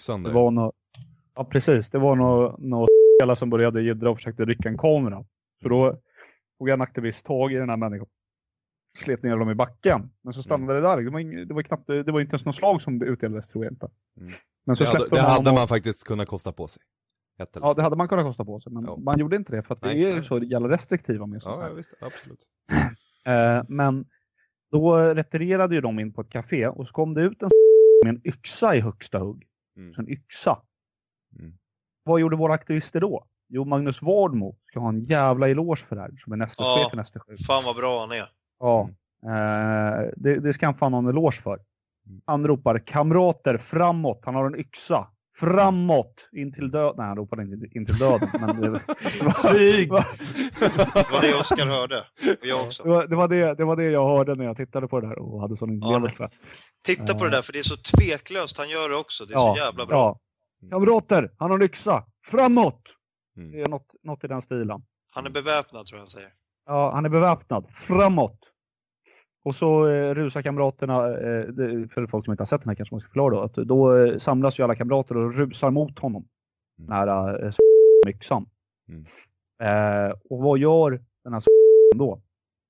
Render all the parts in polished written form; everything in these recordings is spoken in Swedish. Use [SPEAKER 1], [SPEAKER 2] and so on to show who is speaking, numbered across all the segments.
[SPEAKER 1] sönder.
[SPEAKER 2] Det var något, ja, precis. Det var något spelare som började jiddra och försökte rycka en kamera. Så då tog en aktivist tag i den här människan. Slet ner dem i backen. Men så stannade det där. Det var inte ens någon slag som utdelades, tror jag inte. Men så
[SPEAKER 1] det hade man faktiskt kunnat kosta på sig.
[SPEAKER 2] Ja, det hade man kunnat kosta på sig. Men man gjorde inte det för att vi är så jävla restriktiva med sånt här.
[SPEAKER 1] Ja, visst, absolut.
[SPEAKER 2] Men då retirerade ju de in på ett café och så kom det ut en med en yxa i högsta hugg. Så en yxa. Vad gjorde våra aktivister då? Jo, Magnus Wardmo ska ha en jävla eloge för det här. Som är nästa chef för nästa chef.
[SPEAKER 3] Fan vad bra han är.
[SPEAKER 2] Ja, det ska han fan ha en eloge för. Han ropar kamrater framåt. Han har en yxa. Framåt! In till döden. Nej, han ropade inte in till döden. Men det
[SPEAKER 3] var det Oskar hörde. Och jag också.
[SPEAKER 2] Det var det jag hörde när jag tittade på det här och hade sån inlevelse.
[SPEAKER 3] Titta på det där, för det är så tveklöst. Han gör det också. Det är så jävla bra.
[SPEAKER 2] Ja. Kamrater, han har en yxa. Framåt! Det är något i den stilen.
[SPEAKER 3] Han är beväpnad, tror jag han säger.
[SPEAKER 2] Ja, han är beväpnad. Framåt! Och så rusar kamraterna, för folk som inte har sett den här kanske man ska förklara då, att då samlas ju alla kamrater och rusar mot honom. Nära yxan. Och vad gör den här då?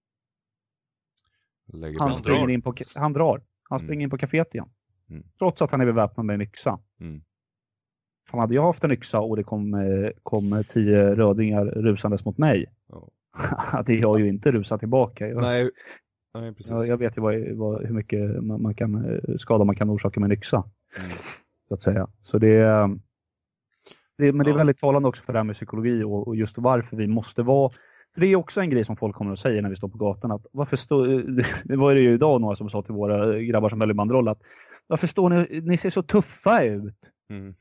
[SPEAKER 2] Han springer in på kaféet igen. Trots att han är beväpnad med en yxa. Fan, hade jag haft en yxa och det kom 10 rödingar rusandes mot mig, hade jag ju inte rusat tillbaka.
[SPEAKER 1] Nej, precis.
[SPEAKER 2] Jag vet ju hur mycket skada man kan orsaka med en yxa. Så att säga. Så men det är väldigt talande också för det här med psykologi och just varför vi måste vara. För det är också en grej som folk kommer att säga när vi står på gatan. Att det var det ju idag några som sa till våra grabbar som väljer bandroll att varför står ni ser så tuffa ut?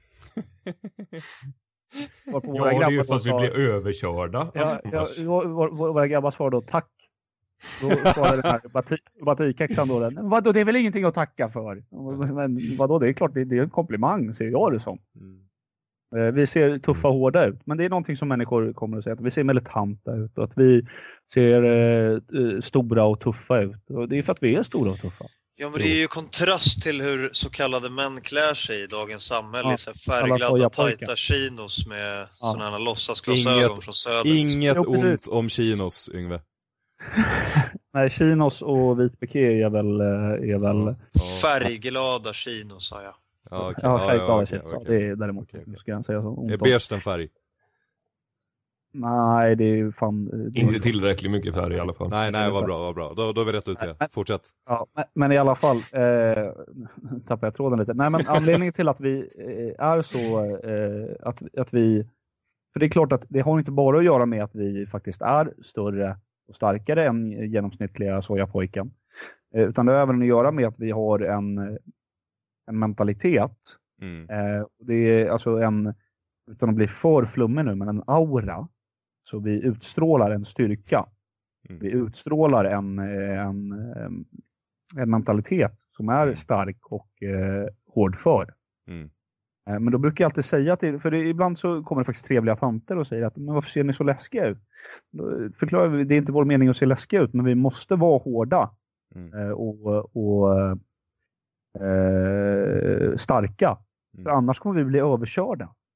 [SPEAKER 4] Ja, det är ju för att vi blir överkörda.
[SPEAKER 2] Våra grabbar svarade då tack. Då svarade den här batikexan då. Vadå, det är väl ingenting att tacka för? Men vadå, det är klart, det är en komplimang, ser jag det som. Vi ser tuffa och hårda ut. Men det är någonting som människor kommer att säga. Att vi ser militanta ut och att vi ser stora och tuffa ut. Och det är för att vi är stora och tuffa.
[SPEAKER 3] Ja, men det är ju kontrast till hur så kallade män klär sig i dagens samhälle. Så färgglada, tajta chinos med sådana här låtsasglasögon från söder.
[SPEAKER 1] Inget ont om chinos, Yngve.
[SPEAKER 2] Nej, chinos och vit piké är väl
[SPEAKER 3] färgglada chinos, sa jag.
[SPEAKER 2] Färgglada chinos. Det är däremot ska jag säga så.
[SPEAKER 1] Är beige en färg?
[SPEAKER 2] Nej, det är ju fan...
[SPEAKER 4] Inte tillräckligt mycket färg i alla fall.
[SPEAKER 1] Nej, vad bra. Då har vi rätt ut det. Fortsätt.
[SPEAKER 2] Ja, men i alla fall tappar jag tråden lite. Nej, men anledningen till att vi är så att vi... För det är klart att det har inte bara att göra med att vi faktiskt är större och starkare än genomsnittliga sojapojken. Utan det har även att göra med att vi har en mentalitet. Det är alltså utan att bli för flummig nu, men en aura. Så vi utstrålar en styrka. Vi utstrålar en mentalitet som är stark och hårdför. Men då brukar jag alltid säga för ibland så kommer det faktiskt trevliga tanter och säger att men varför ser ni så läskiga ut? Då förklarar vi, det är inte vår mening att se läskiga ut, men vi måste vara hårda och starka. För annars kommer vi bli överkörda.